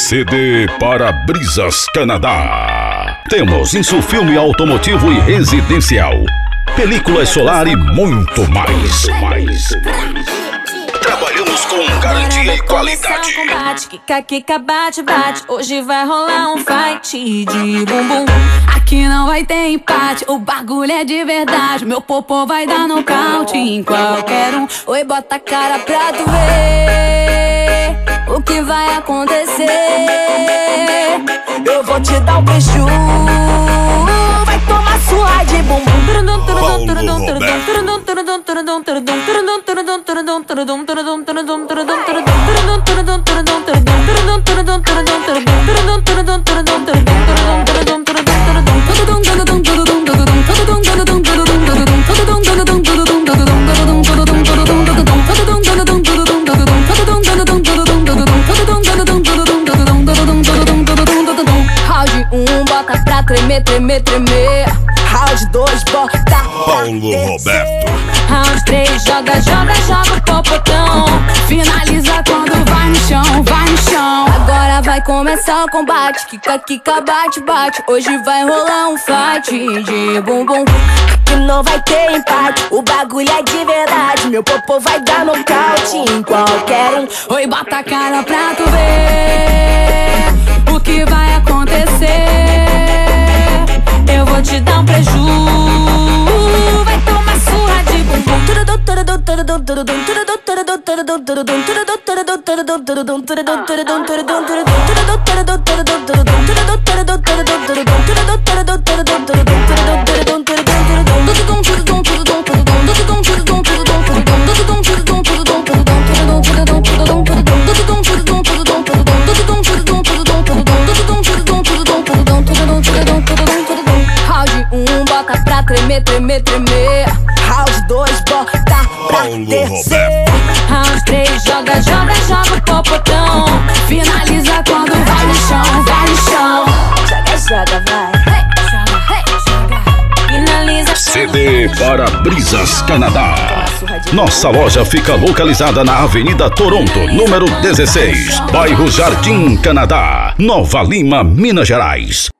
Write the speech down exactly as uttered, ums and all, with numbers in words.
C D Para-Brisas Canadá. Temos insufilme automotivo e residencial, películas solar e muito mais. mais. Trabalhamos com garantia e qualidade. Combate, quica, quica, bate, bate. Hoje vai rolar um fight de bumbum. Aqui não vai ter empate, o bagulho é de verdade. Meu popô vai dar nocaute em qualquer um. Oi, bota a cara pra tu ver o que vai acontecer. Eu vou te dar um beijo, vai tomar sua de bumbum. Round um, bota pra tremer, tremer, tremer. Round dois, bota pra Paulo Roberto. Round três, joga, joga, joga o popotão. Finaliza quando vai no chão, vai no chão. Agora vai começar o combate, quica, quica, bate, bate. Hoje vai rolar um fight de bumbum. Aqui não vai ter empate, o bagulho é de verdade. Meu popô vai dar nocaute em qualquer um. Oi, bota a cara pra tu ver o que vai acontecer. Eu vou te dar um preju, vai tomar surra de bumbum. Round um, bota pra tremer, tremer, tremer. Round dois, bota pra descer. Round três, joga, joga, joga o popotão. Finaliza quando vai no chão, vai no chão. Joga, joga, vai. Hey, joga, hey, joga. Finaliza. C D Para-Brisas Canadá. Nossa loja fica localizada na Avenida Toronto, número dezesseis, bairro Jardim Canadá, Nova Lima, Minas Gerais.